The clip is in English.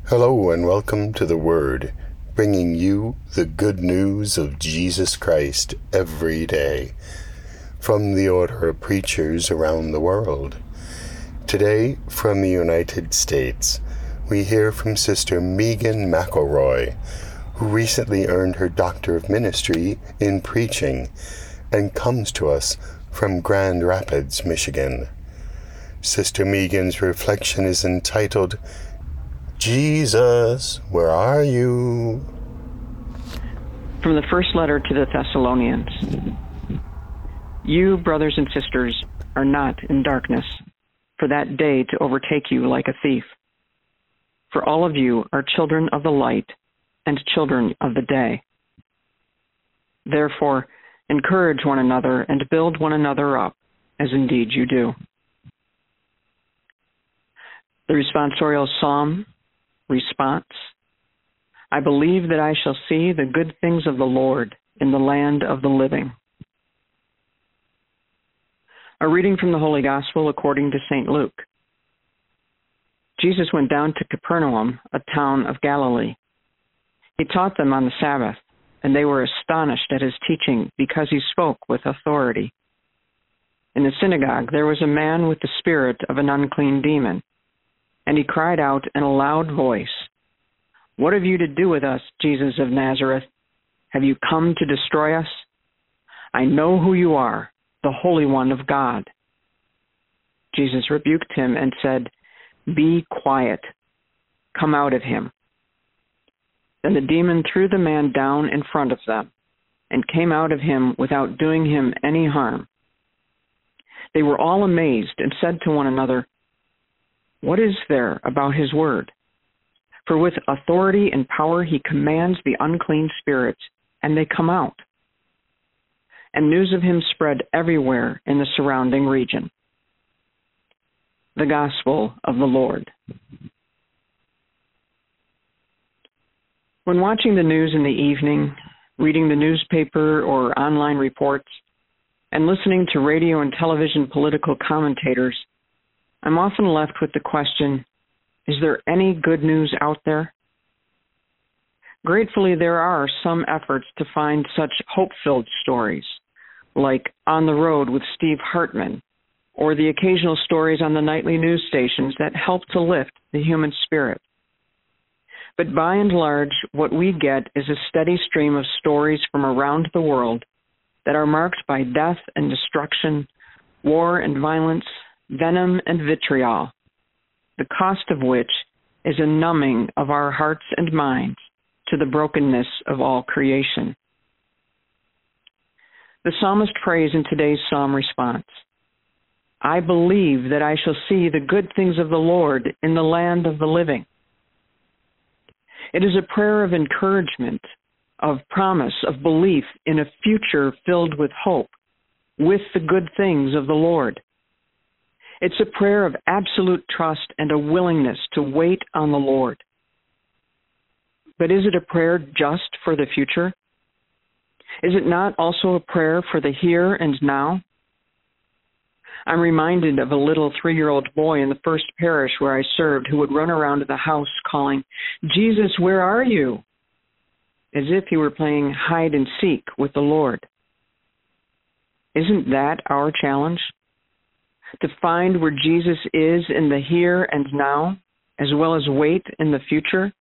Hello and welcome to The Word, bringing you the good news of Jesus Christ every day from the order of preachers around the world. Today, from the United States, we hear from Sister Megan McElroy, who recently earned her Doctor of Ministry in Preaching and comes to us from Grand Rapids, Michigan. Sister Megan's reflection is entitled, Jesus, where are you? From the first letter to the Thessalonians. You, brothers and sisters, are not in darkness, for that day to overtake you like a thief. For all of you are children of the light and children of the day. Therefore, encourage one another and build one another up, as indeed you do. The responsorial psalm response: I believe that I shall see the good things of the Lord in the land of the living. A reading from the Holy Gospel according to St. Luke. Jesus went down to Capernaum, a town of Galilee. He taught them on the Sabbath, and they were astonished at his teaching because he spoke with authority. In the synagogue there was a man with the spirit of an unclean demon, and he cried out in a loud voice, What have you to do with us, Jesus of Nazareth? Have you come to destroy us? I know who you are, the Holy One of God. Jesus rebuked him and said, Be quiet. Come out of him. Then the demon threw the man down in front of them and came out of him without doing him any harm. They were all amazed and said to one another, What is there about his word? For with authority and power he commands the unclean spirits, and they come out. And news of him spread everywhere in the surrounding region. The Gospel of the Lord. When watching the news in the evening, reading the newspaper or online reports, and listening to radio and television political commentators, I'm often left with the question, is there any good news out there? Gratefully, there are some efforts to find such hope-filled stories, like On the Road with Steve Hartman, or the occasional stories on the nightly news stations that help to lift the human spirit. But by and large, what we get is a steady stream of stories from around the world that are marked by death and destruction, war and violence, venom and vitriol, the cost of which is a numbing of our hearts and minds to the brokenness of all creation. The psalmist prays in today's psalm response, I believe that I shall see the good things of the Lord in the land of the living. It is a prayer of encouragement, of promise, of belief in a future filled with hope, with the good things of the Lord. It's a prayer of absolute trust and a willingness to wait on the Lord. But is it a prayer just for the future? Is it not also a prayer for the here and now? I'm reminded of a little 3-year-old boy in the first parish where I served who would run around the house calling, Jesus, where are you? As if he were playing hide and seek with the Lord. Isn't that our challenge? To find where Jesus is in the here and now, as well as wait in the future?